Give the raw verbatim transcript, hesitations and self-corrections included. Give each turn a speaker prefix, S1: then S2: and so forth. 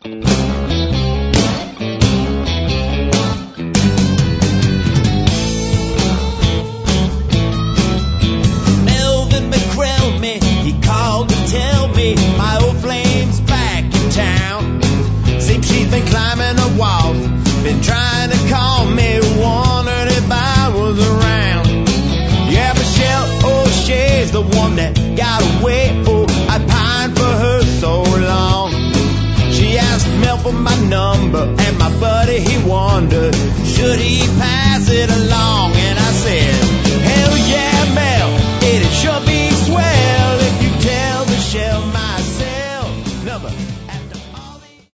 S1: Melvin McCrell me, he called to tell me my old flame's back in town. Seems she's been climbing the walls, been trying to call me, wondered if I was around. Yeah, Michelle O'Shea's the one that got away. Oh, I pined for her so long. She asked Mel for my number, and my buddy, he wondered, should he pass it along?